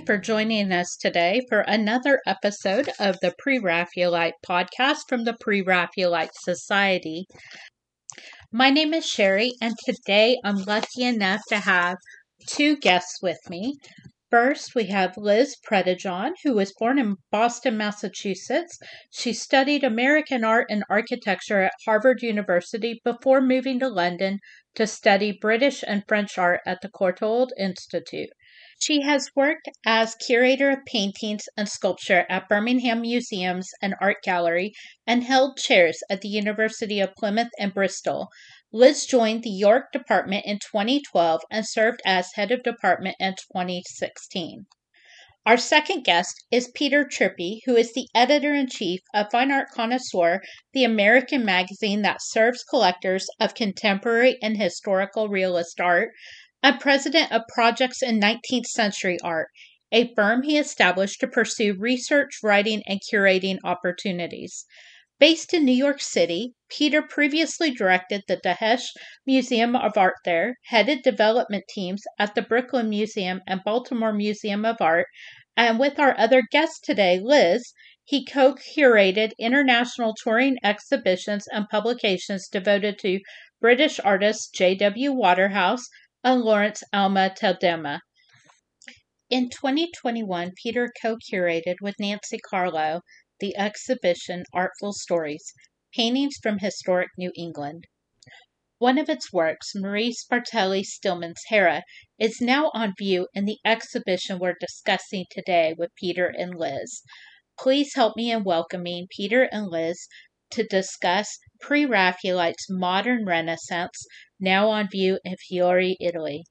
you for joining us today for another episode of the Pre-Raphaelite podcast from the Pre-Raphaelite Society. My name is Sherry, and today I'm lucky enough to have two guests with me. First, we have Liz Predejohn, who was born in Boston, Massachusetts. She studied American art and architecture at Harvard University before moving to London to study British and French art at the Courtauld Institute. She has worked as curator of paintings and sculpture at Birmingham Museums and Art Gallery and held chairs at the University of Plymouth and Bristol. Liz joined the York Department in 2012 and served as head of department in 2016. Our second guest is Peter Trippi, who is the editor-in-chief of Fine Art Connoisseur, the American magazine that serves collectors of contemporary and historical realist art, and president of Projects in 19th Century Art, a firm he established to pursue research, writing, and curating opportunities. Based in New York City, Peter previously directed the Dahesh Museum of Art there, headed development teams at the Brooklyn Museum and Baltimore Museum of Art, and with our other guest today, Liz, he co-curated international touring exhibitions and publications devoted to British artists J.W. Waterhouse and Lawrence Alma Tadema. In 2021, Peter co-curated with Nancy Carlo the exhibition Artful Stories, Paintings from Historic New England. One of its works, Marie Spartelli Stillman's Hera, is now on view in the exhibition we're discussing today with Peter and Liz. Please help me in welcoming Peter and Liz to discuss Pre-Raphaelite's modern Renaissance, now on view in Fiori, Italy.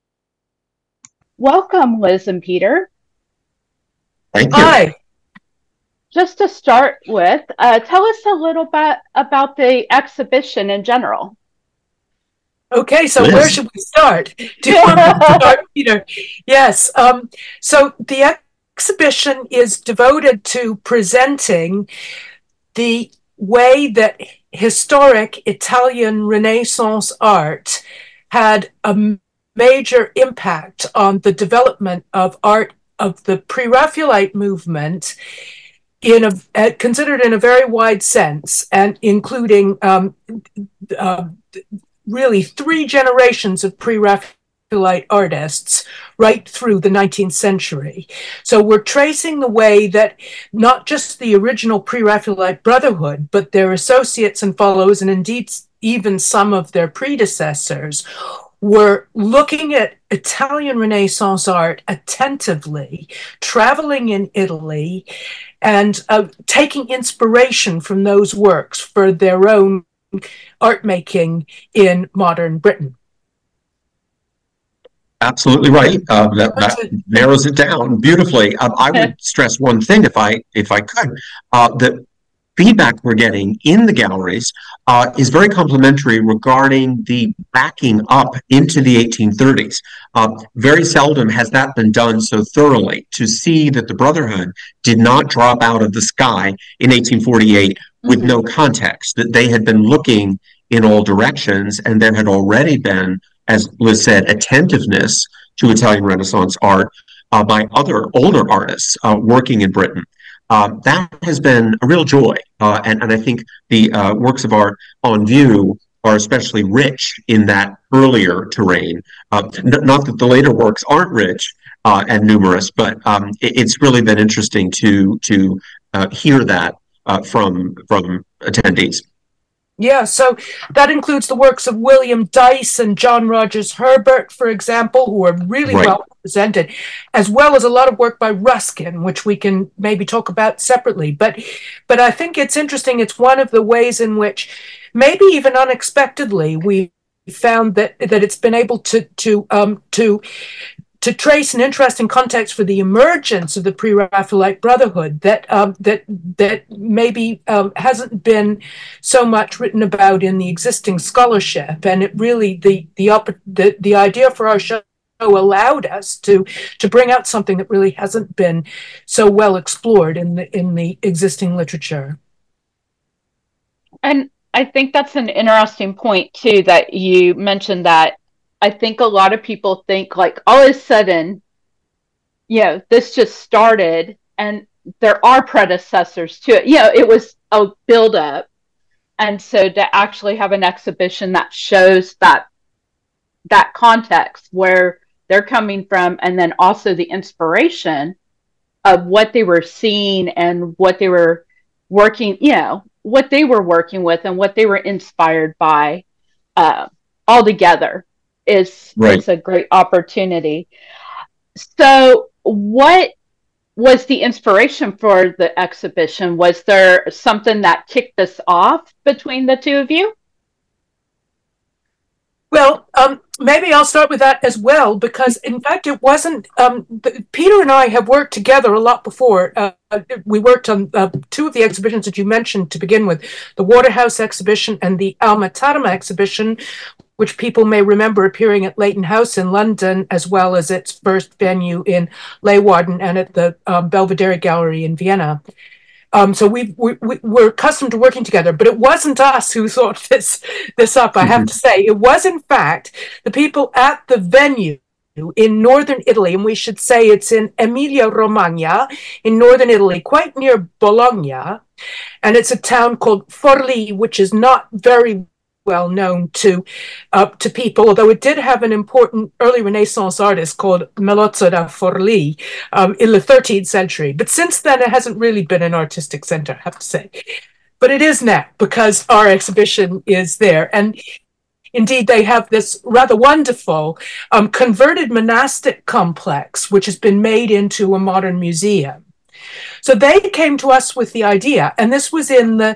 Welcome, Liz and Peter. Thank you. Hi. Just to start with, tell us a little bit about the exhibition in general. Okay, so Liz, where should we start? Do you want to start, Peter? Yes. So the exhibition is devoted to presenting the way that historic Italian Renaissance art had a major impact on the development of art of the Pre-Raphaelite movement considered in a very wide sense, and including really three generations of Pre-Raphaelite artists right through the 19th century. So we're tracing the way that not just the original Pre-Raphaelite Brotherhood, but their associates and fellows, and indeed even some of their predecessors, were looking at Italian Renaissance art attentively, traveling in Italy, and taking inspiration from those works for their own art making in modern Britain. Absolutely right. That narrows it down beautifully. I would stress one thing, if I could. The feedback we're getting in the galleries is very complimentary regarding the backing up into the 1830s. Very seldom has that been done so thoroughly, to see that the Brotherhood did not drop out of the sky in 1848 with no context, that they had been looking in all directions, and there had already been, as Liz said, attentiveness to Italian Renaissance art by other older artists working in Britain. That has been a real joy, and I think the works of art on view are especially rich in that earlier terrain. Not that the later works aren't rich and numerous, but it's really been interesting to hear that from attendees. Yeah, so that includes the works of William Dyce and John Rogers Herbert, for example, who are really well represented, as well as a lot of work by Ruskin, which we can maybe talk about separately. But I think it's interesting. It's one of the ways in which, maybe even unexpectedly, we found that it's been able to trace an interesting context for the emergence of the Pre-Raphaelite Brotherhood that maybe hasn't been so much written about in the existing scholarship, and it really the idea for our show allowed us to bring out something that really hasn't been so well explored in the existing literature. And I think that's an interesting point too, that you mentioned that. I think a lot of people think, like, all of a sudden this just started, and there are predecessors to it. It was a build-up. And so to actually have an exhibition that shows that context where they're coming from, and then also the inspiration of what they were seeing and what they were working, what they were working with and what they were inspired by, all together is a great opportunity. So what was the inspiration for the exhibition? Was there something that kicked this off between the two of you? Well, maybe I'll start with that as well, because in fact, it wasn't, Peter and I have worked together a lot before. We worked on two of the exhibitions that you mentioned to begin with, the Waterhouse exhibition and the Alma Tadema exhibition, which people may remember appearing at Leighton House in London, as well as its first venue in Leeuwarden and at the Belvedere Gallery in Vienna. So we're accustomed to working together, but it wasn't us who thought this up, I have to say. It was, in fact, the people at the venue in northern Italy, and we should say it's in Emilia-Romagna in northern Italy, quite near Bologna, and it's a town called Forlì, which is not very well known to people, although it did have an important early Renaissance artist called Melozzo da Forlì in the 13th century. But since then, it hasn't really been an artistic center, I have to say. But it is now, because our exhibition is there. And indeed, they have this rather wonderful converted monastic complex, which has been made into a modern museum. So they came to us with the idea, and this was in the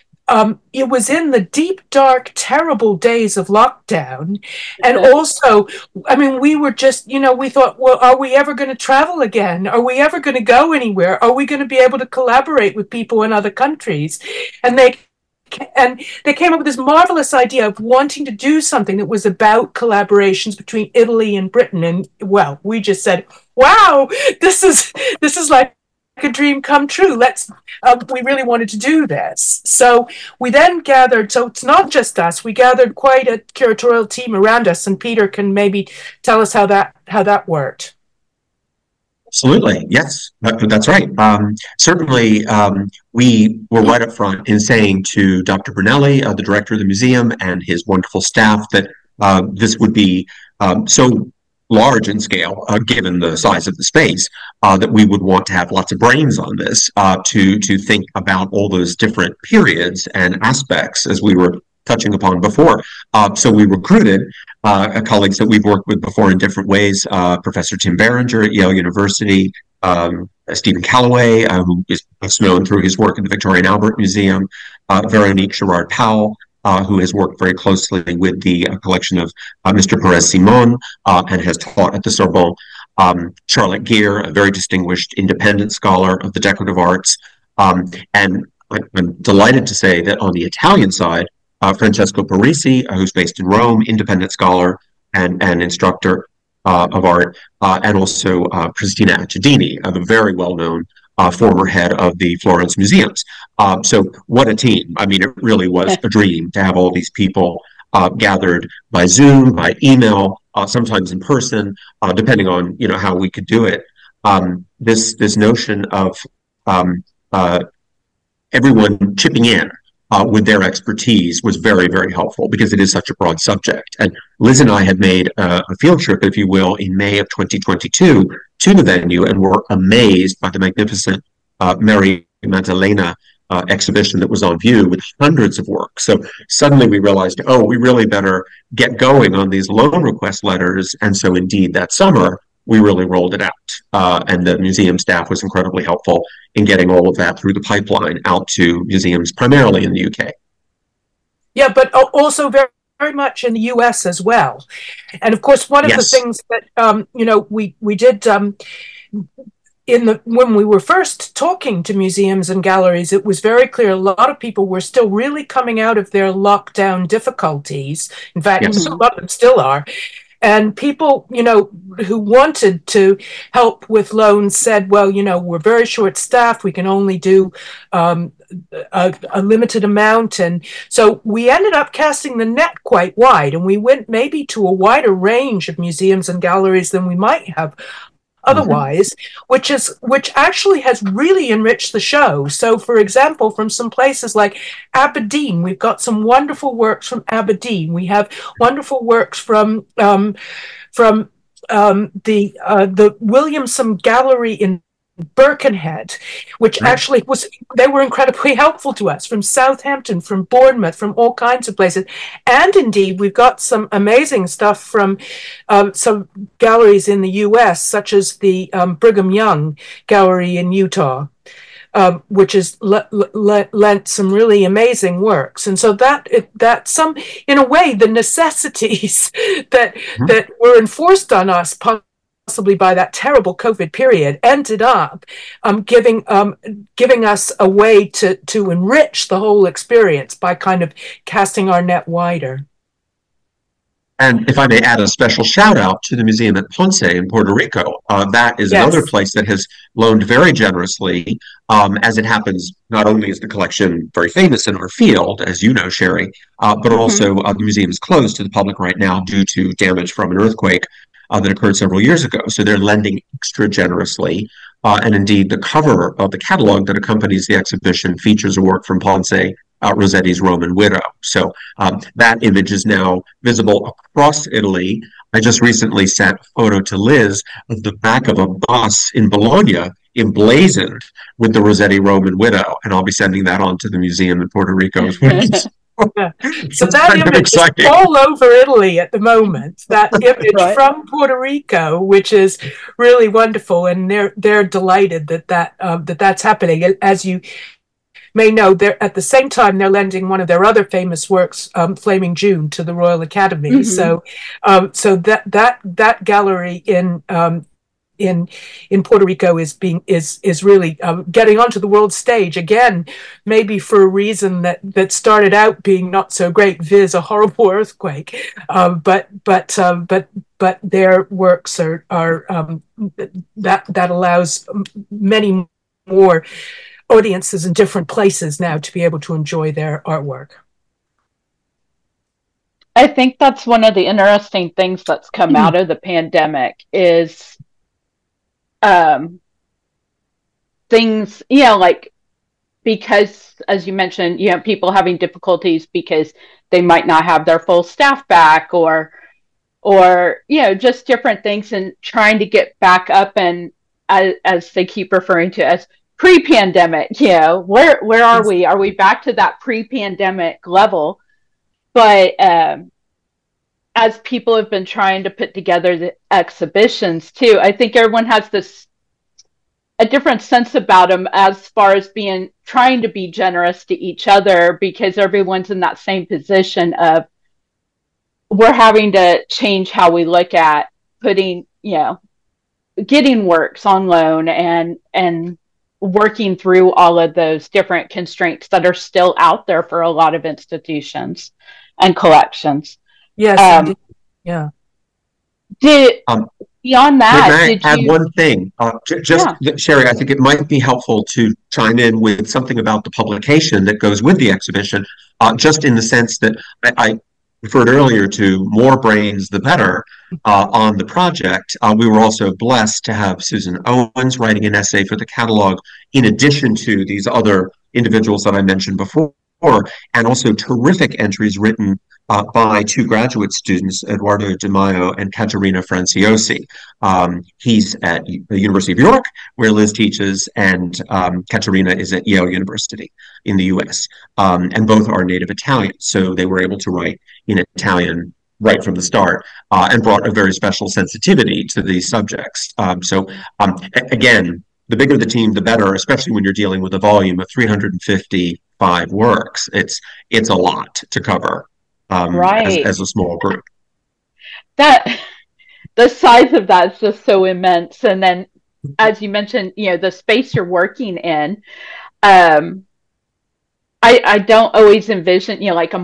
it was in the deep, dark, terrible days of lockdown. And also, I mean, we were just, we thought, well, are we ever going to travel again? Are we ever going to go anywhere? Are we going to be able to collaborate with people in other countries? And they came up with this marvelous idea of wanting to do something that was about collaborations between Italy and Britain. And, well, we just said, wow, this is like a dream come true. We really wanted to do this. So we then gathered, so it's not just us, we gathered quite a curatorial team around us, and Peter can maybe tell us how that worked. Absolutely. Yes, that's right. Certainly, we were right up front in saying to Dr. Brunelli, the director of the museum, and his wonderful staff, that this would be so large in scale, given the size of the space, that we would want to have lots of brains on this to think about all those different periods and aspects, as we were touching upon before. So we recruited colleagues that we've worked with before in different ways, Professor Tim Berenger at Yale University, Stephen Calloway, who is best known through his work in the Victoria and Albert Museum, Veronique Girard-Powell, who has worked very closely with the collection of Mr. Perez Simon and has taught at the Sorbonne. Charlotte Geer, a very distinguished independent scholar of the decorative arts. And I'm delighted to say that on the Italian side, Francesco Parisi, who's based in Rome, independent scholar and instructor of art, and also Cristina Acciadini, the very well-known former head of the Florence Museums. So what a team. I mean, it really was a dream to have all these people gathered by Zoom, by email, sometimes in person, depending on, how we could do it. This notion of everyone chipping in with their expertise was very, very helpful, because it is such a broad subject. And Liz and I had made a field trip, if you will, in May of 2022 to the venue, and were amazed by the magnificent Mary Magdalena exhibition that was on view with hundreds of works. So suddenly we realized, we really better get going on these loan request letters. And so indeed that summer, we really rolled it out. And the museum staff was incredibly helpful in getting all of that through the pipeline out to museums, primarily in the UK. Yeah, but also very, very much in the US as well. And of course, one of the things that, we did when we were first talking to museums and galleries, it was very clear a lot of people were still really coming out of their lockdown difficulties. In fact, a lot of them still are. And people, who wanted to help with loans said, well, we're very short staffed. We can only do a limited amount. And so we ended up casting the net quite wide. And we went maybe to a wider range of museums and galleries than we might have otherwise, which actually has really enriched the show. So, for example, from some places like Aberdeen, we've got some wonderful works from Aberdeen. We have wonderful works from the Williamson Gallery in Birkenhead, which actually they were incredibly helpful to us, from Southampton, from Bournemouth, from all kinds of places. And indeed, we've got some amazing stuff from some galleries in the US, such as the Brigham Young Gallery in Utah, which has lent some really amazing works. And so that some, in a way, the necessities that were enforced on us possibly by that terrible COVID period ended up giving us a way to enrich the whole experience by kind of casting our net wider. And if I may add a special shout out to the museum at Ponce in Puerto Rico, that is another place that has loaned very generously. As it happens, not only is the collection very famous in our field, as you know, Sherry, but also the museum is closed to the public right now due to damage from an earthquake that occurred several years ago. So they're lending extra generously. And indeed, the cover of the catalog that accompanies the exhibition features a work from Ponce, Rossetti's Roman Widow. So that image is now visible across Italy. I just recently sent a photo to Liz of the back of a bus in Bologna emblazoned with the Rossetti Roman Widow, and I'll be sending that on to the museum in Puerto Rico as well. So that image is all over Italy at the moment. That image from Puerto Rico, which is really wonderful, and they're delighted that's happening. As you may know, they're at the same time they're lending one of their other famous works, Flaming June, to the Royal Academy. So that gallery in Puerto Rico is really getting onto the world stage again, maybe for a reason that started out being not so great, viz. A horrible earthquake. But their works are that allows many more audiences in different places now to be able to enjoy their artwork. I think that's one of the interesting things that's come out of the pandemic is things, like, because as you mentioned, people having difficulties because they might not have their full staff back or just different things, and trying to get back up, and as they keep referring to as pre-pandemic, where are we? Are we back to that pre-pandemic level? But as people have been trying to put together the exhibitions too, I think everyone has a different sense about them as far as trying to be generous to each other, because everyone's in that same position of we're having to change how we look at putting, getting works on loan and working through all of those different constraints that are still out there for a lot of institutions and collections. Yes. Beyond that, did I add one thing? Sherry, I think it might be helpful to chime in with something about the publication that goes with the exhibition, just in the sense that I referred earlier to more brains, the better, on the project. We were also blessed to have Susan Owens writing an essay for the catalog, in addition to these other individuals that I mentioned before, and also terrific entries written by two graduate students, Eduardo Di Maio and Caterina Franciosi. He's at the University of York, where Liz teaches, and Caterina is at Yale University in the US. And both are native Italian, so they were able to write in Italian right from the start, and brought a very special sensitivity to these subjects. Again, the bigger the team, the better, especially when you're dealing with a volume of 355 works. It's a lot to cover. As a small group. That the size of that is just so immense. And then, as you mentioned, the space you're working in, I don't always envision, like a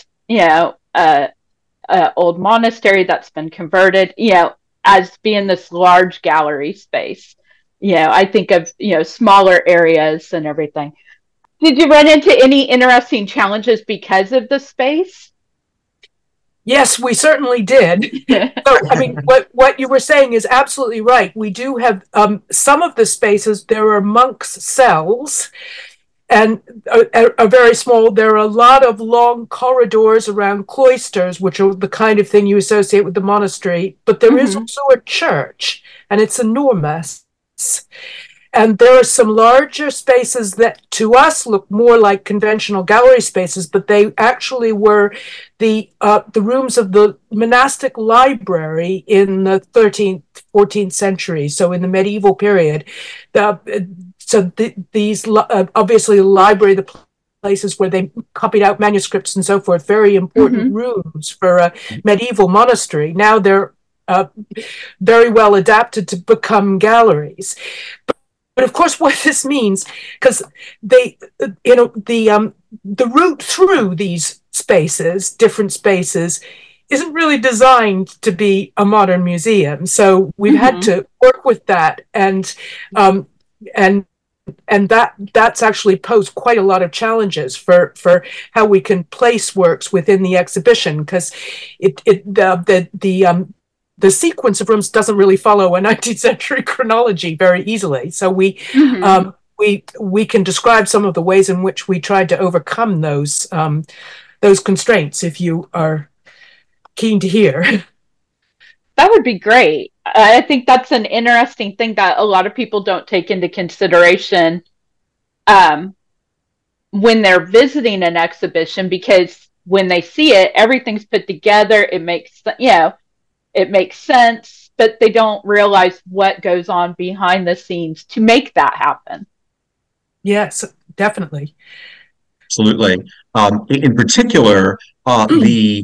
old monastery that's been converted, as being this large gallery space. I think of, smaller areas and everything. Did you run into any interesting challenges because of the space? Yes, we certainly did. So, I mean, what you were saying is absolutely right. We do have some of the spaces, there are monks' cells, and are very small. There are a lot of long corridors around cloisters, which are the kind of thing you associate with the monastery. But there is also a church, and it's enormous. And there are some larger spaces that to us look more like conventional gallery spaces, but they actually were the rooms of the monastic library in the 13th, 14th century. So in the medieval period, these obviously the library, the places where they copied out manuscripts and so forth, very important rooms for a medieval monastery. Now they're very well adapted to become galleries. But of course, what this means, because the route through these spaces, different spaces, isn't really designed to be a modern museum. So we've had to work with that, and that's actually posed quite a lot of challenges for how we can place works within the exhibition, because the sequence of rooms doesn't really follow a 19th century chronology very easily. So we can describe some of the ways in which we tried to overcome those constraints, if you are keen to hear. That would be great. I think that's an interesting thing that a lot of people don't take into consideration when they're visiting an exhibition, because when they see it, everything's put together. It makes sense, but they don't realize what goes on behind the scenes to make that happen. Yes, definitely. Absolutely. In particular, the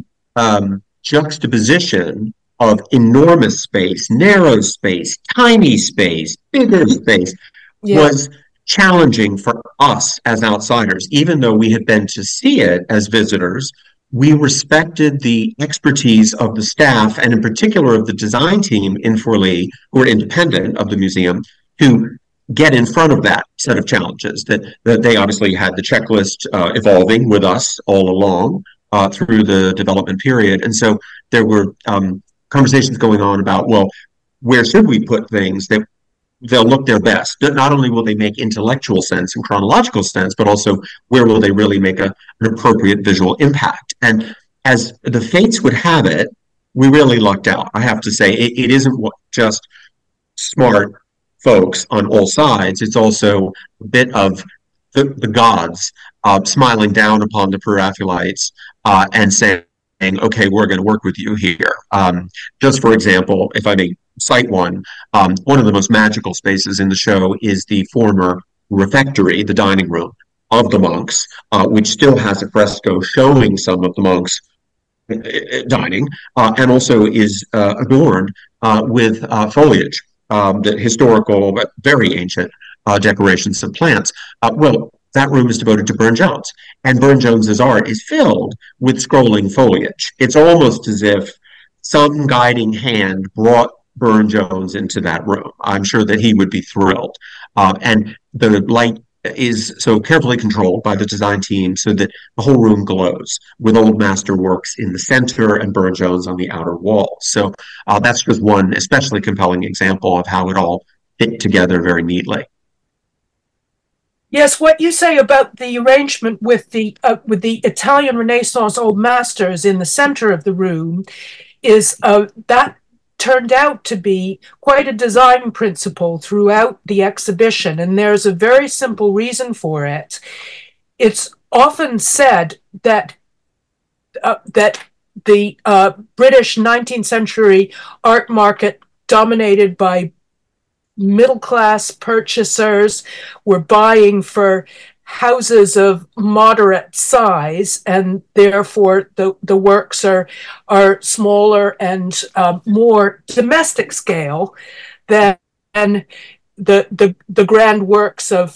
juxtaposition of enormous space, narrow space, tiny space, bigger space was challenging for us as outsiders. Even though we had been to see it as visitors, we respected the expertise of the staff, and in particular of the design team in Forlì, who are independent of the museum, who get in front of that set of challenges. That they obviously had the checklist evolving with us all along through the development period. And so there were conversations going on about, well, where should we put things that they'll look their best? Not only will they make intellectual sense and chronological sense, but also where will they really make an appropriate visual impact? And as the fates would have it, we really lucked out. I have to say, it isn't just smart folks on all sides. It's also a bit of the gods smiling down upon the Pre-Raphaelites and saying, okay, we're going to work with you here. Just for example, if I may cite one of the most magical spaces in the show is the former refectory, the dining room of the monks, which still has a fresco showing some of the monks dining, and also is adorned with foliage, the historical, but very ancient decorations of plants. Well, that room is devoted to Burne-Jones, and Burne-Jones's art is filled with scrolling foliage. It's almost as if some guiding hand brought Burne-Jones into that room. I'm sure that he would be thrilled. And the light is so carefully controlled by the design team so that the whole room glows with old master works in the center and Burne-Jones on the outer wall. So that's just one especially compelling example of how it all fit together very neatly. Yes, what you say about the arrangement with the Italian Renaissance old masters in the center of the room is that turned out to be quite a design principle throughout the exhibition, and there's a very simple reason for it. It's often said that the British 19th century art market, dominated by middle-class purchasers, were buying for houses of moderate size, and therefore the works are smaller and more domestic scale than the grand works of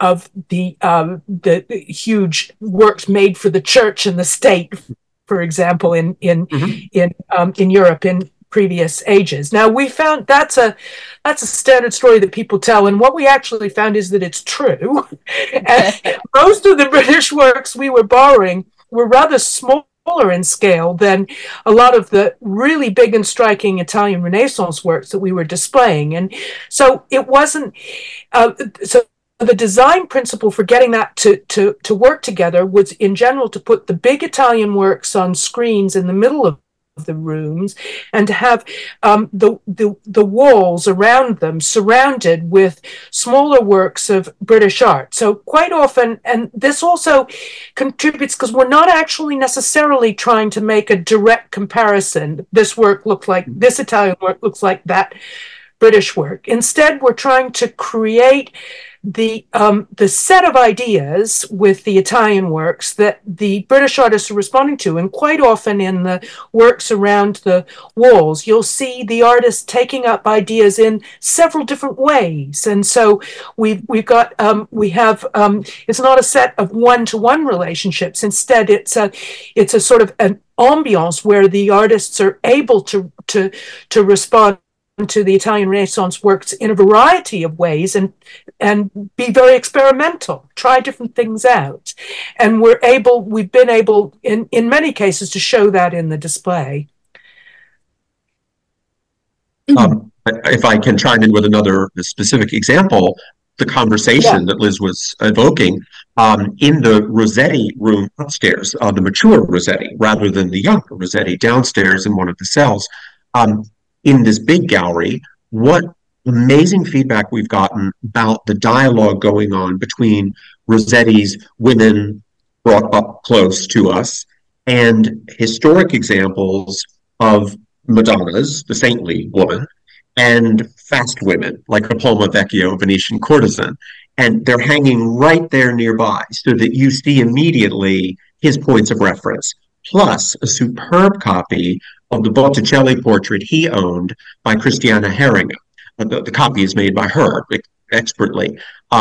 the huge works made for the church and the state, for example, in Europe in previous ages. Now, we found that's a standard story that people tell, and what we actually found is that it's true. And most of the British works we were borrowing were rather small in scale than a lot of the really big and striking Italian Renaissance works that we were displaying. And so it wasn't, so the design principle for getting that to work together was in general to put the big Italian works on screens in the middle of the rooms and to have the walls around them surrounded with smaller works of British art. So quite often, and this also contributes because we're not actually necessarily trying to make a direct comparison. This work looks like this Italian work looks like that British work. Instead, we're trying to create the set of ideas with the Italian works that the British artists are responding to. And quite often in the works around the walls, you'll see the artists taking up ideas in several different ways. And so we have it's not a set of one-to-one relationships. Instead, it's a sort of an ambiance where the artists are able to respond to the Italian Renaissance works in a variety of ways and be very experimental, try different things out. And we've been able in many cases to show that in the display. If I can chime in with another specific example, the conversation that Liz was evoking in the Rossetti room upstairs, the mature Rossetti rather than the younger Rossetti downstairs in one of the cells, in this big gallery, what amazing feedback we've gotten about the dialogue going on between Rossetti's women brought up close to us and historic examples of Madonnas, the saintly woman, and fast women like a Palma Vecchio Venetian courtesan. And they're hanging right there nearby so that you see immediately his points of reference, plus a superb copy of the Botticelli portrait he owned by Christiana Heringa. The copy is made by her expertly.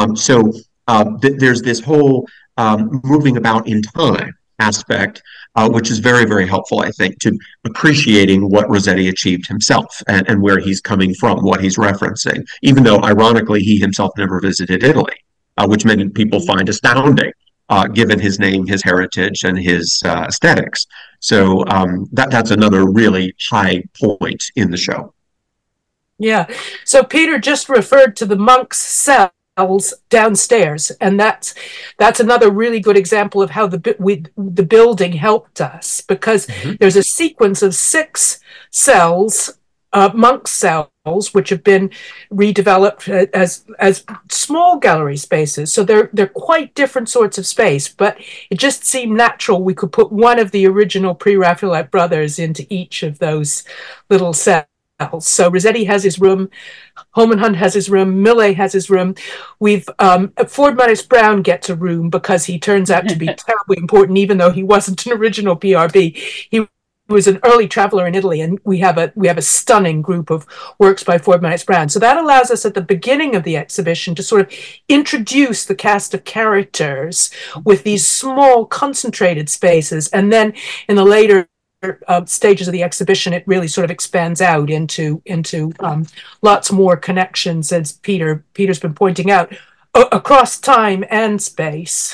There's this whole moving about in time aspect, which is very, very helpful, I think, to appreciating what Rossetti achieved himself and where he's coming from, what he's referencing, even though, ironically, he himself never visited Italy, which many people find astounding. Given his name, his heritage, and his aesthetics. So that's another really high point in the show. Yeah. So Peter just referred to the monks' cells downstairs, and that's another really good example of how the building helped us, because there's a sequence of 6 cells, monk cells, which have been redeveloped as small gallery spaces. So they're quite different sorts of space, but it just seemed natural we could put one of the original pre-Raphaelite brothers into each of those little cells. So Rossetti has his room, Holman Hunt has his room, Millet has his room. Ford Maurice Brown gets a room because he turns out to be terribly important, even though he wasn't an original PRB. He was an early traveler in Italy, and we have a stunning group of works by Ford Maurice Brown. So that allows us at the beginning of the exhibition to sort of introduce the cast of characters with these small concentrated spaces, and then in the later stages of the exhibition, it really sort of expands out into lots more connections, as Peter's been pointing out, across time and space.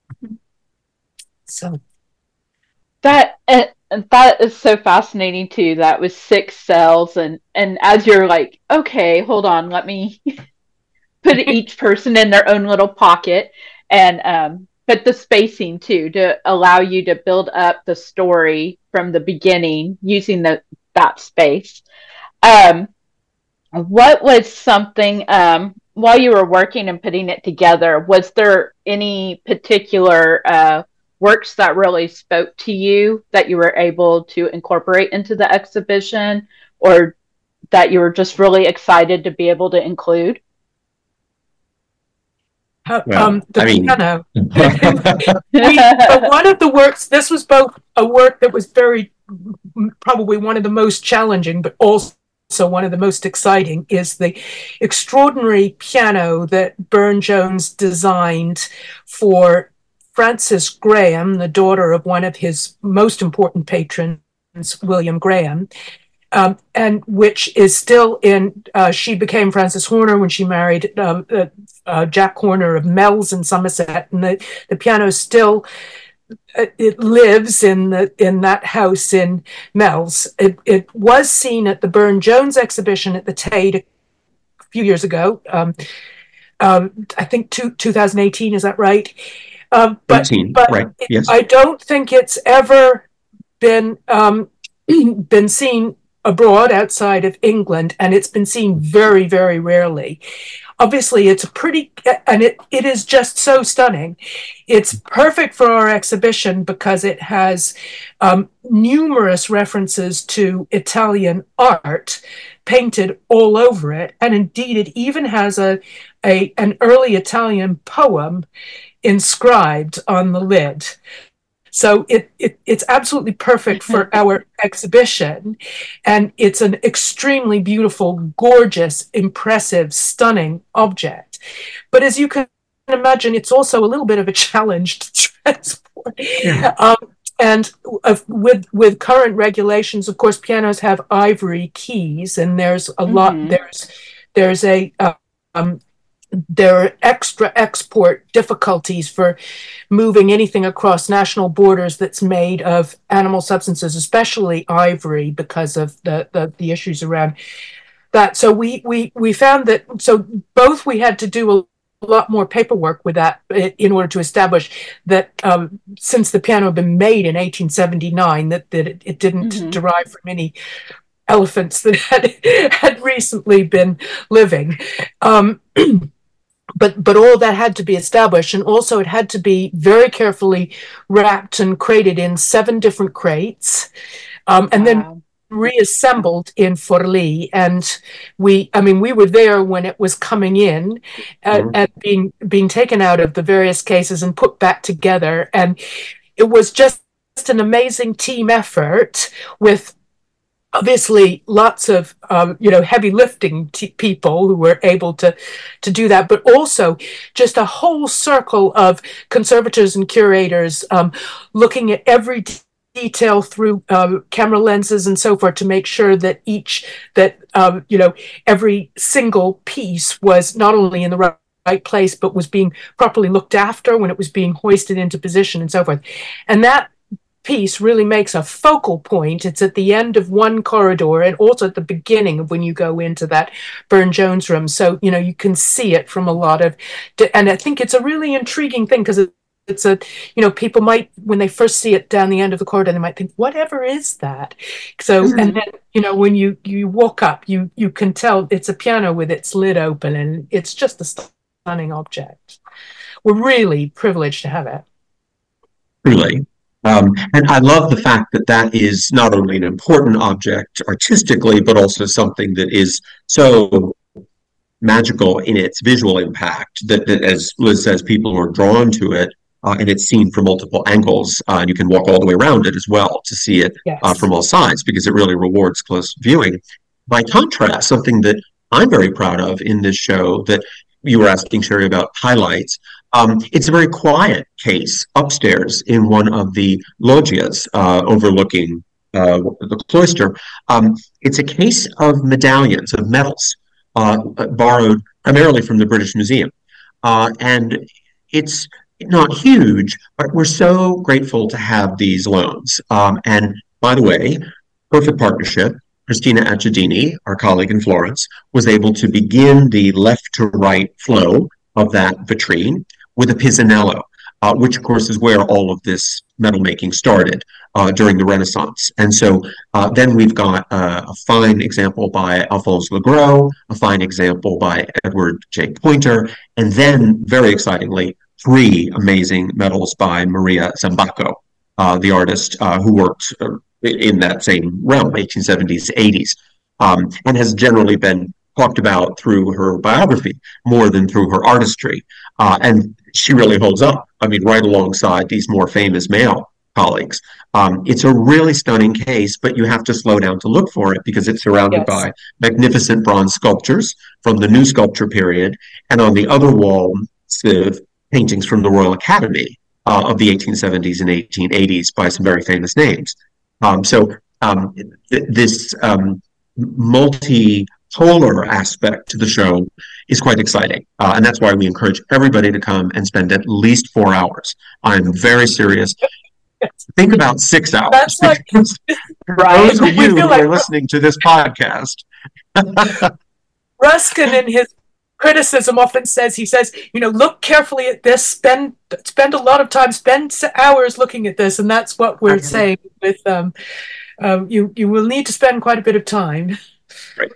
So that is so fascinating too. That was 6 cells, and as you're like, okay, hold on, let me put each person in their own little pocket, and but the spacing too, to allow you to build up the story from the beginning using that space. What was something while you were working and putting it together? Was there any particular works that really spoke to you that you were able to incorporate into the exhibition, or that you were just really excited to be able to include? Piano. One of the works, this was both a work that was probably one of the most challenging, but also one of the most exciting, is the extraordinary piano that Burne-Jones designed for Frances Graham, the daughter of one of his most important patrons, William Graham, and which is still in, she became Frances Horner when she married Jack Horner of Mells in Somerset, and the piano is still it lives in that house in Mells. It was seen at the Burne-Jones exhibition at the Tate a few years ago. I think 2018, is that right? But 13, right? Yes. I don't think it's ever been been seen abroad outside of England, and it's been seen very, very rarely. Obviously, it's a pretty, and it is just so stunning. It's perfect for our exhibition because it has numerous references to Italian art painted all over it, and indeed, it even has an early Italian poem inscribed on the lid. So it's absolutely perfect for our exhibition, and it's an extremely beautiful, gorgeous, impressive, stunning object. But as you can imagine, it's also a little bit of a challenge to transport. Yeah. And with current regulations, of course, pianos have ivory keys, and there's a lot. There are extra export difficulties for moving anything across national borders that's made of animal substances, especially ivory, because of the issues around that. So we found that, so both we had to do a lot more paperwork with that in order to establish that since the piano had been made in 1879, that it didn't derive from any elephants that had recently been living. But all that had to be established, and also it had to be very carefully wrapped and crated in 7 different crates, and then reassembled in Forlì. And we were there when it was coming in and being taken out of the various cases and put back together. And it was just an amazing team effort with obviously lots of heavy lifting people who were able to do that, but also just a whole circle of conservators and curators looking at every detail through camera lenses and so forth to make sure that every single piece was not only in the right place, but was being properly looked after when it was being hoisted into position and so forth. And that piece really makes a focal point. It's at the end of one corridor and also at the beginning of when you go into that Burne-Jones room. So, you can see it from a lot of, and I think it's a really intriguing thing because it's a, people might, when they first see it down the end of the corridor, they might think, whatever is that? So, and then, when you walk up, you can tell it's a piano with its lid open, and it's just a stunning object. We're really privileged to have it. Really. And I love the fact that is not only an important object artistically, but also something that is so magical in its visual impact that as Liz says, people are drawn to it, and it's seen from multiple angles. And you can walk all the way around it as well to see it from all sides, because it really rewards close viewing. By contrast, something that I'm very proud of in this show that you were asking, Sherry, about highlights. It's a very quiet case upstairs in one of the loggias overlooking the cloister. It's a case of medallions, of medals, borrowed primarily from the British Museum. And it's not huge, but we're so grateful to have these loans. And by the way, perfect partnership. Christina Acciadini, our colleague in Florence, was able to begin the left to right flow of that vitrine with a Pisanello, which of course is where all of this metal making started during the Renaissance. And so then we've got a fine example by Alphonse Legros, a fine example by Edward J. Poynter, and then, very excitingly, 3 amazing medals by Maria Zambacco, the artist who worked in that same realm, 1870s, 80s, and has generally been talked about through her biography more than through her artistry. And she really holds up, right alongside these more famous male colleagues. It's a really stunning case, but you have to slow down to look for it because it's surrounded by magnificent bronze sculptures from the New Sculpture period. And on the other wall, paintings from the Royal Academy of the 1870s and 1880s by some very famous names. This multi polar aspect to the show is quite exciting. And that's why we encourage everybody to come and spend at least 4 hours. I'm very serious. Think about 6 hours. That's like, right. Those of you who are listening to this podcast. Ruskin in his criticism often says, he says, look carefully at this, spend a lot of time, spend hours looking at this. And that's what we're saying with, you will need to spend quite a bit of time. Right.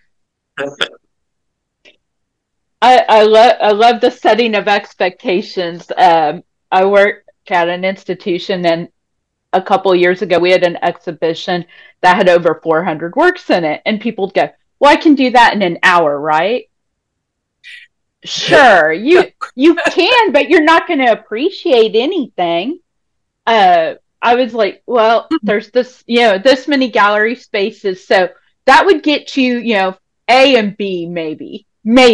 I love the setting of expectations. I work at an institution, and a couple years ago we had an exhibition that had over 400 works in it, and people would go, well, I can do that in an hour, right? Sure, you can, but you're not going to appreciate anything. I was like, well, there's this many gallery spaces, so that would get you, A and B, maybe.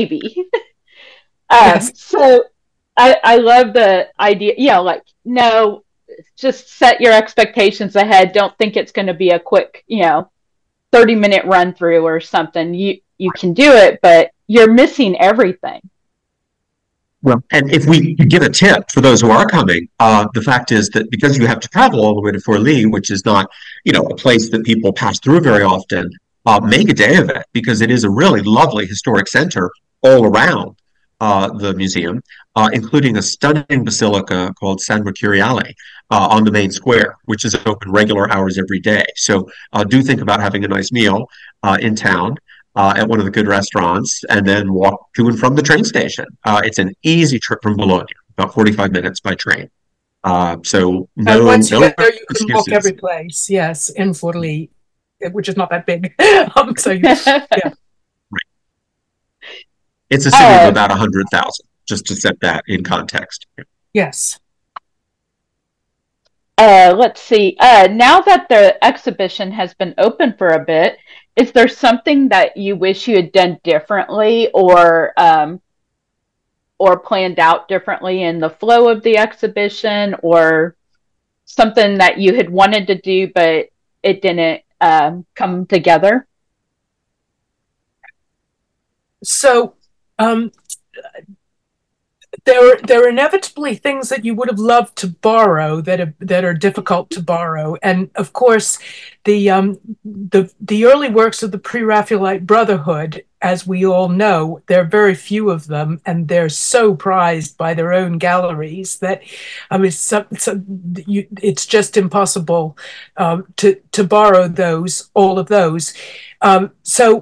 Yes. So I love the idea, no, just set your expectations ahead. Don't think it's going to be a quick, 30-minute run through or something. You can do it, but you're missing everything. Well, and if we give a tip for those who are coming, the fact is that because you have to travel all the way to Fort Lee, which is not, a place that people pass through very often, make a day of it, because it is a really lovely historic center all around the museum, including a stunning basilica called San Mercuriale on the main square, which is open regular hours every day. So do think about having a nice meal in town at one of the good restaurants, and then walk to and from the train station. It's an easy trip from Bologna, about 45 minutes by train. So and once you get there, you can walk every place. Yes, in Fort Lee, which is not that big. Yeah. Right. It's a city of about 100,000, just to set that in context. Yes. Let's see. Now that the exhibition has been open for a bit, is there something that you wish you had done differently, or planned out differently in the flow of the exhibition, or something that you had wanted to do but it didn't come together? So there are inevitably things that you would have loved to borrow that are difficult to borrow, and of course, the early works of the Pre-Raphaelite Brotherhood, as we all know, there are very few of them, and they're so prized by their own galleries that it's just impossible to borrow all of those. So.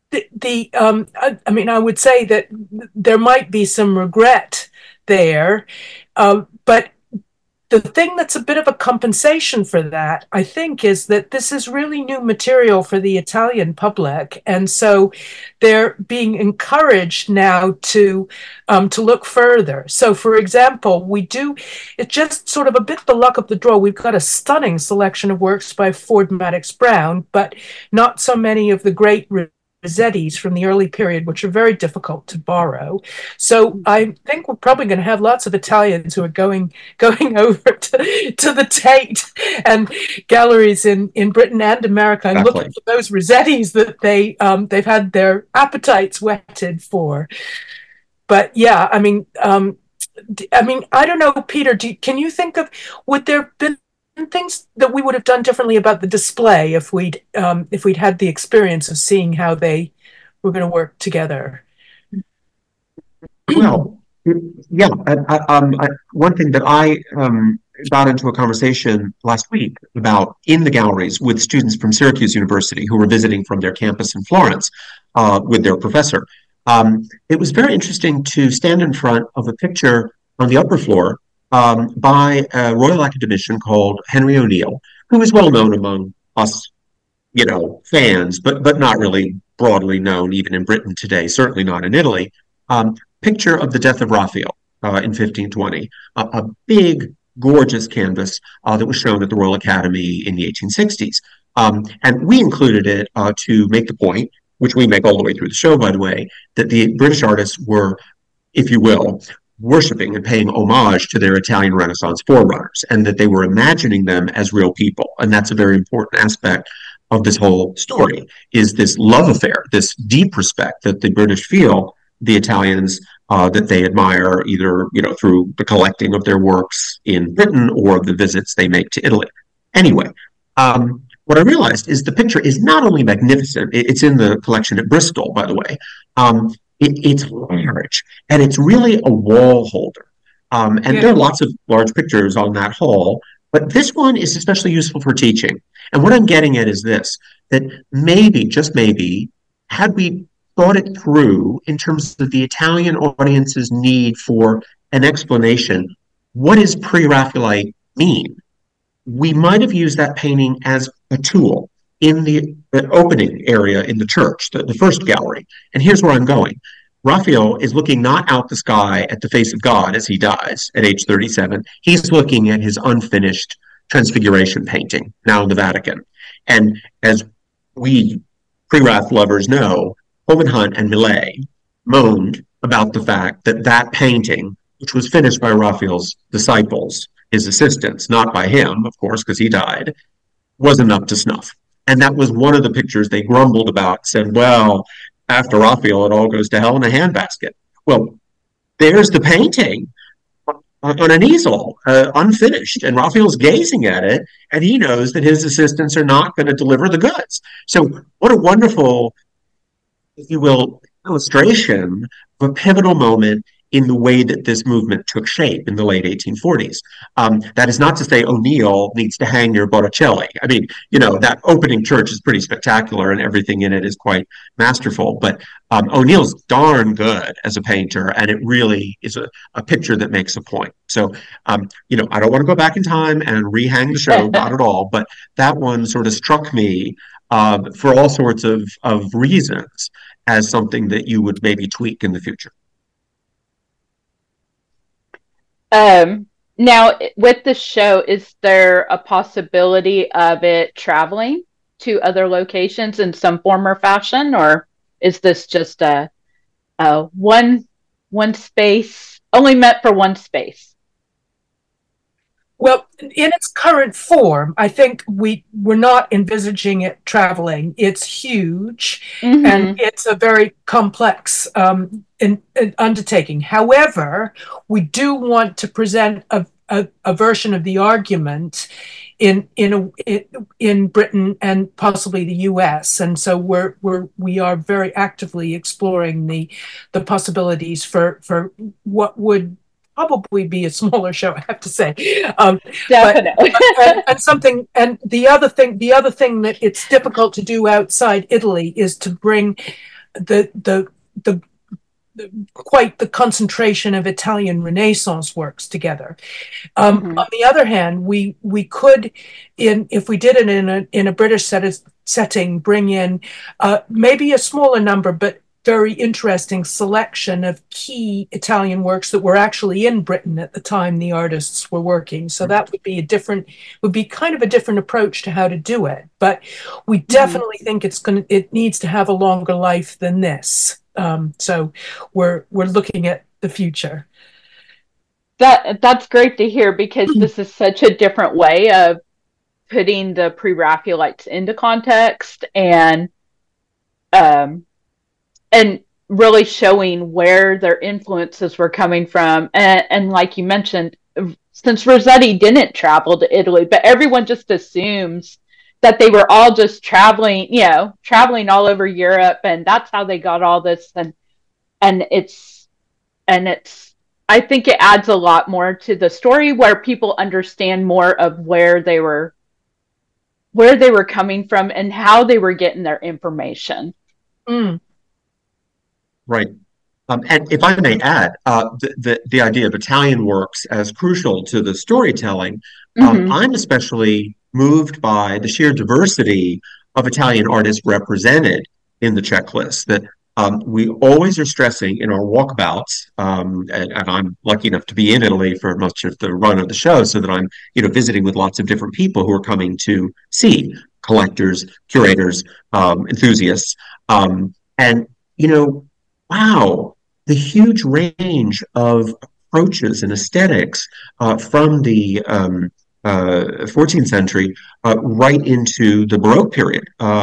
I would say that there might be some regret there, but the thing that's a bit of a compensation for that, I think, is that this is really new material for the Italian public, and so they're being encouraged now to look further. So, for example, it's just sort of a bit the luck of the draw. We've got a stunning selection of works by Ford Madox Brown, but not so many of the great Rossettis from the early period, which are very difficult to borrow. So I think we're probably going to have lots of Italians who are going over to the Tate and galleries in Britain and America and looking for those Rossettis that they've had their appetites whetted for. But yeah, I don't know, Peter. Can you think of, would there have been things that we would have done differently about the display if we'd had the experience of seeing how they were going to work together? Well, yeah. One thing that I got into a conversation last week about in the galleries with students from Syracuse University who were visiting from their campus in Florence with their professor. It was very interesting to stand in front of a picture on the upper floor by a Royal Academician called Henry O'Neill, who is well known among us, fans, but not really broadly known even in Britain today, certainly not in Italy. Picture of the death of Raphael in 1520, a big, gorgeous canvas that was shown at the Royal Academy in the 1860s. And we included it to make the point, which we make all the way through the show, by the way, that the British artists were, if you will, worshiping and paying homage to their Italian Renaissance forerunners, and that they were imagining them as real people. And that's a very important aspect of this whole story is this love affair, this deep respect that the British feel the Italians that they admire, either through the collecting of their works in Britain or the visits they make to Italy. Anyway, what I realized is the picture is not only magnificent; it's in the collection at Bristol, by the way. It's large, and it's really a wall holder. And there are lots of large pictures on that wall, but this one is especially useful for teaching. And what I'm getting at is this, that maybe, just maybe, had we thought it through in terms of the Italian audience's need for an explanation, what does Pre-Raphaelite mean? We might have used that painting as a tool in the opening area in the church, the first gallery. And here's where I'm going. Raphael is looking not out the sky at the face of God as he dies at age 37. He's looking at his unfinished Transfiguration painting, now in the Vatican. And as we pre-Raph lovers know, Holman Hunt and Millet moaned about the fact that that painting, which was finished by Raphael's disciples, his assistants, not by him, of course, because he died, wasn't up to snuff. And that was one of the pictures they grumbled about, said, well, after Raphael, it all goes to hell in a handbasket. Well, there's the painting on an easel, unfinished, and Raphael's gazing at it, and he knows that his assistants are not going to deliver the goods. So what a wonderful, if you will, illustration of a pivotal moment in the way that this movement took shape in the late 1840s. That is not to say O'Neill needs to hang near Botticelli. I mean, that opening church is pretty spectacular and everything in it is quite masterful, but O'Neill's darn good as a painter, and it really is a picture that makes a point. So, I don't want to go back in time and rehang the show, not at all, but that one sort of struck me for all sorts of reasons as something that you would maybe tweak in the future. Now, with the show, is there a possibility of it traveling to other locations in some form or fashion, or is this just a one space, only meant for one space? Well, in its current form, I think we're not envisaging it traveling. It's huge, and it's a very complex undertaking. However, we do want to present a version of the argument in Britain and possibly the US, and so we are very actively exploring the possibilities for what would probably be a smaller show, I have to say. Definitely. And the other thing that it's difficult to do outside Italy is to bring the quite the concentration of Italian Renaissance works together. On the other hand, we could, if we did it in a British setting, bring in maybe a smaller number, but very interesting selection of key Italian works that were actually in Britain at the time the artists were working. So that would be kind of a different approach to how to do it. But we definitely think it needs to have a longer life than this. So we're looking at the future. That's great to hear, because this is such a different way of putting the Pre-Raphaelites into context and really showing where their influences were coming from. And like you mentioned, since Rossetti didn't travel to Italy, but everyone just assumes that they were all just traveling all over Europe, and that's how they got all this. And it's I think it adds a lot more to the story, where people understand more of where they were coming from and how they were getting their information. Right. And if I may add, the idea of Italian works as crucial to the storytelling, I'm especially moved by the sheer diversity of Italian artists represented in the checklist, that we always are stressing in our walkabouts, and I'm lucky enough to be in Italy for much of the run of the show, so that I'm visiting with lots of different people who are coming to see collectors, curators, enthusiasts, and wow, the huge range of approaches and aesthetics from the 14th century right into the Baroque period.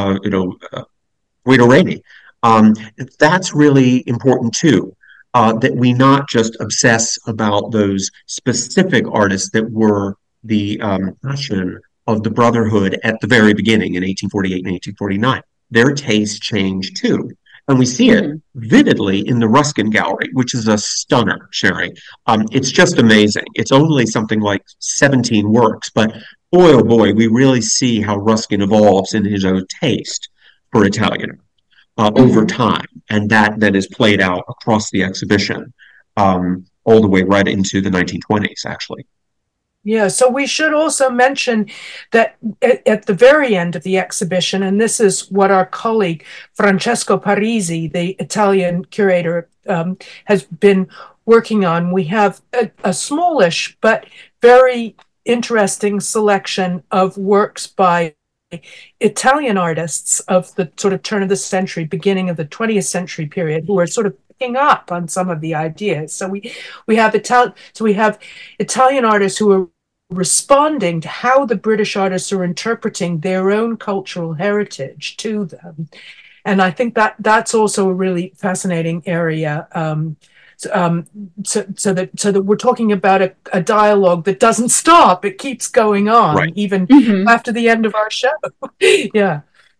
Guido Reni. That's really important too. That we not just obsess about those specific artists that were the passion of the Brotherhood at the very beginning in 1848 and 1849. Their taste changed too. And we see it vividly in the Ruskin Gallery, which is a stunner, Sherry. It's just amazing. It's only something like 17 works, but boy, oh boy, we really see how Ruskin evolves in his own taste for Italian over time. And that then is played out across the exhibition all the way right into the 1920s, actually. Yeah, so we should also mention that at the very end of the exhibition, and this is what our colleague Francesco Parisi, the Italian curator, has been working on, we have a smallish but very interesting selection of works by Italian artists of the sort of turn of the century, beginning of the 20th century period, who are sort of picking up on some of the ideas. So we have Italian artists who are responding to how the British artists are interpreting their own cultural heritage to them. And I think that's also a really fascinating area. So that we're talking about a dialogue that doesn't stop. It keeps going on, even after the end of our show. Yeah.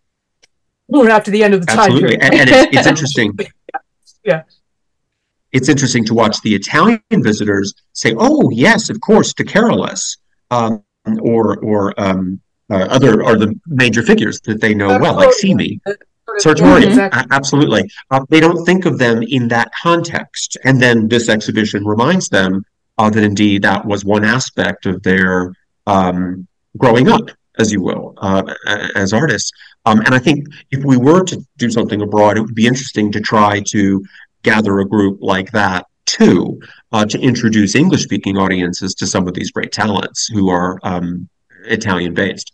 Or after the end of the time period. And it's interesting. Yeah. It's interesting to watch the Italian visitors say, "Oh, yes, of course, De Carolis, or the major figures that they know well, like Simi, Sartori." Absolutely. They don't think of them in that context. And then this exhibition reminds them that indeed that was one aspect of their growing up, as you will, as artists. And I think if we were to do something abroad, it would be interesting to try to gather a group like that too, to introduce English-speaking audiences to some of these great talents who are Italian-based.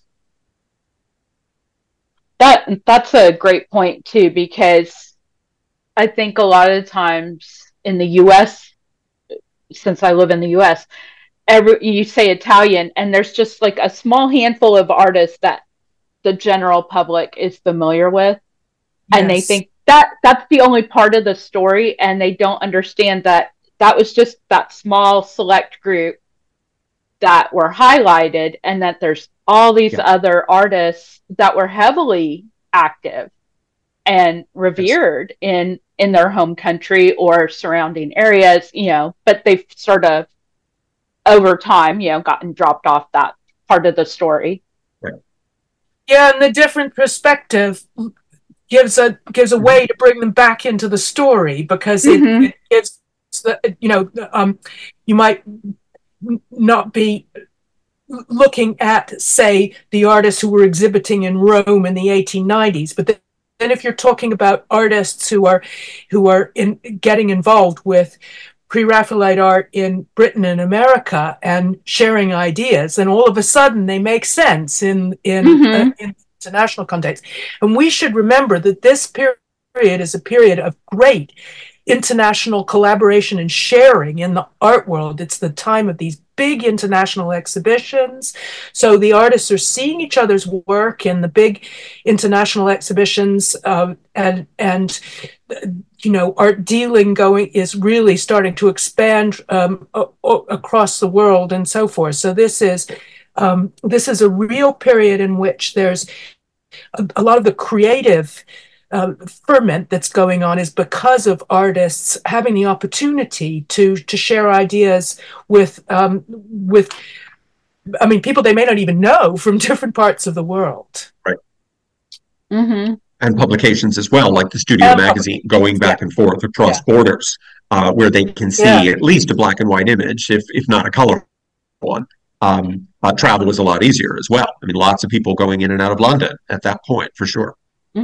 That's a great point too, because I think a lot of times in the U.S., since I live in the U.S., you say Italian, and there's just like a small handful of artists that the general public is familiar with, and they think that's the only part of the story, and they don't understand that was just that small select group that were highlighted, and that there's all these other artists that were heavily active and revered in their home country or surrounding areas, but they've sort of over time, gotten dropped off that part of the story. Right. Yeah, and the different perspective gives a way to bring them back into the story, because it gives you might not be looking at, say, the artists who were exhibiting in Rome in the 1890s, but then if you're talking about artists who are getting involved with pre-Raphaelite art in Britain and America and sharing ideas, and all of a sudden they make sense in international context. And we should remember that this period is a period of great international collaboration and sharing in the art world. It's the time of these big international exhibitions. So the artists are seeing each other's work in the big international exhibitions, and art dealing is really starting to expand across the world and so forth. So this is a real period in which there's a lot of the creative ferment that's going on is because of artists having the opportunity to share ideas with people they may not even know from different parts of the world. Right. And publications as well, like the Studio magazine, going back and forth across borders, where they can see at least a black and white image, if not a color one. Travel was a lot easier as well. I mean, lots of people going in and out of London at that point, for sure.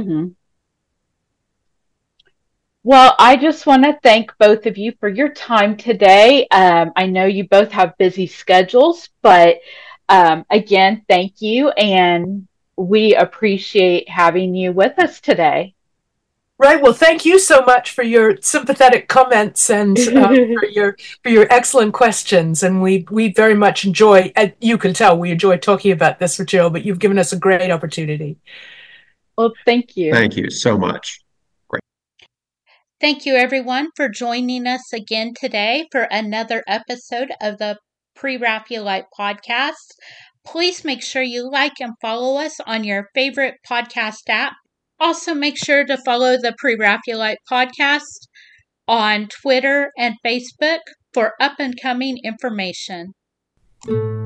Well, I just want to thank both of you for your time today. I know you both have busy schedules, but again, thank you. And we appreciate having you with us today. Right. Well, thank you so much for your sympathetic comments and for your excellent questions. And we very much enjoy. You can tell we enjoy talking about this material. But you've given us a great opportunity. Well, thank you. Thank you so much. Thank you, everyone, for joining us again today for another episode of the Pre-Raphaelite podcast. Please make sure you like and follow us on your favorite podcast app. Also, make sure to follow the Pre-Raphaelite podcast on Twitter and Facebook for up-and-coming information.